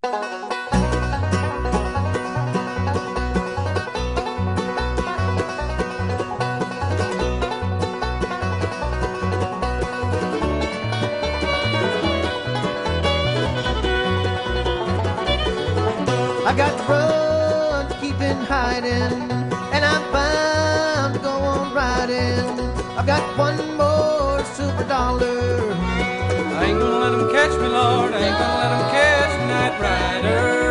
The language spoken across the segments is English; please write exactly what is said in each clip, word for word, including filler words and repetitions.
I got the run to keep in hiding, and I'm bound to go on riding. I've got one more silver dollar. I ain't gonna let 'em catch me, Lord. I ain't gonna let 'em catch me, Night Rider.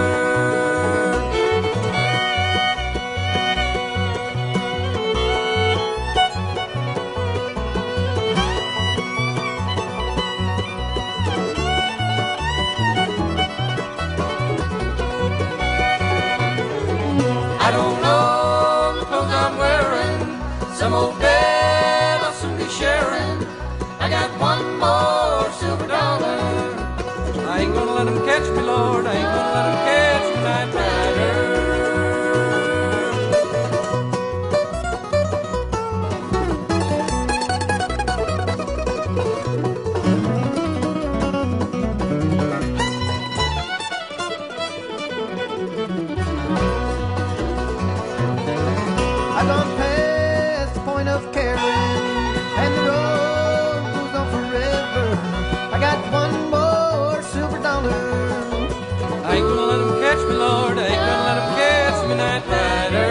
I don't know the clothes I'm wearing. Some old bed I'll soon be sharing. I got one more silver dollar. I ain't gonna let 'em catch me, Lord. I ain't gonna let 'em catch me, Night Rider. I've gone past the point of caring, and the road goes on forever. I got one more silver dollar. I ain't gonna let 'em catch me, Lord. I ain't gonna let 'em catch me, Night Rider.